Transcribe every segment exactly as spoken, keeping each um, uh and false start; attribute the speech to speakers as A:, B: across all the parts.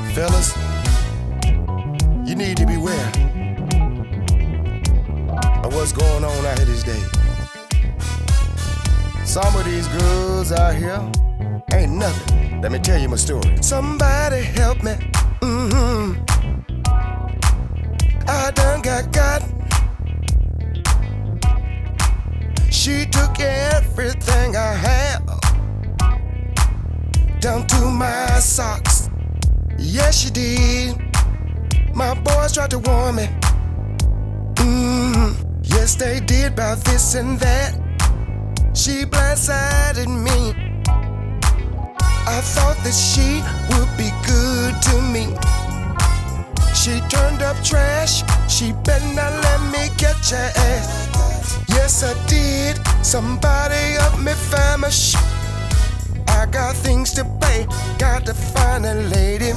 A: Fellas, you need to beware of what's going on out here these days. Some of these girls out here ain't nothing. Let me tell you my story. Somebody help me. Mm-hmm. I done got got. She took everything I had, down to my socks. Yes, she did. My boys tried to warn me. Mm-hmm. Yes, they did about this and that. She blindsided me. I thought that she would be good to me. She turned up trash. She better not let me catch her ass. Yes, I did. Somebody help me find my sh. I got things to pay. Got to find a lady.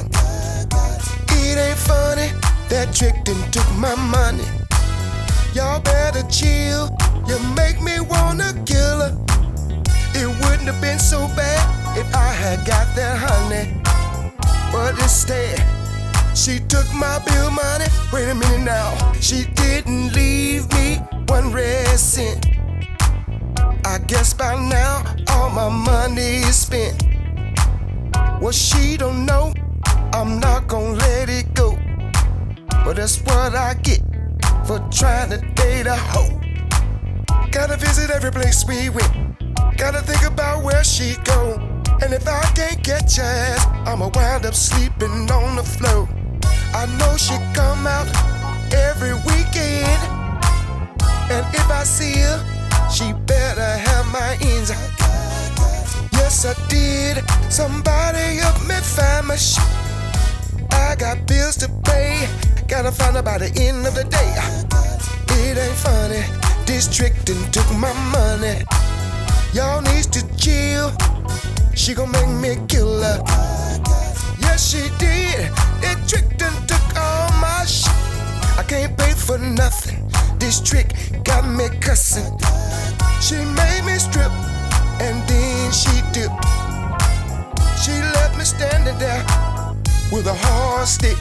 A: It ain't funny. That tricked and took my money. Y'all better chill. You make me wanna kill her. It wouldn't have been so bad if I had got that honey. But instead, she took my bill money. Wait a minute now. She didn't leave me one red cent. I guess by now all my money is spent. Well, she don't know I'm not gonna let it go. But that's what I get for trying to date a hoe. Gotta visit every place we went. Gotta think about where she go. And if I can't catch her ass, I'ma wind up sleeping on the floor. I know she come out every weekend. And if I see her, she better have my ends. Yes, I did. Somebody help me find my sh. I got bills to pay. Gotta find her by the end of the day. It ain't funny. This trick done took my money. Y'all needs to chill. She gon' make me kill her. Yes, she did. That trick done took all my sh. I can't pay for nothing. This trick got me cussing. She made me strip and then she dipped. She left me standing there with a hard stick.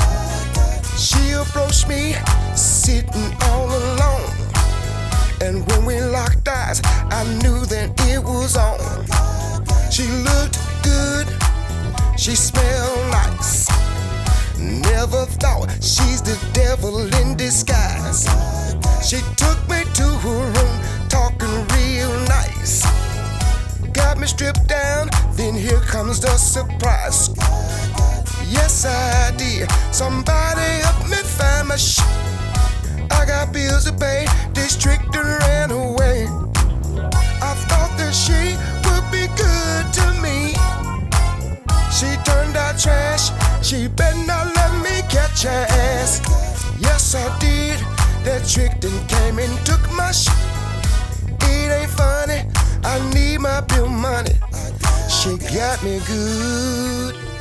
A: She approached me sitting all alone. And when we locked eyes, I knew that it was on. She looked good. She smelled nice. Never thought she's the devil in disguise. She took me to her room, talking real nice. Got me stripped down, then here comes the surprise. Yes, I did. Somebody help me find my sh. I got bills to pay. This trick done ran away. I thought that she would be good to me. She turned out trash. She better not let me catch her ass. Yes, I did. That trick done came and took my sh. It ain't funny. I need my bill money. She got me good.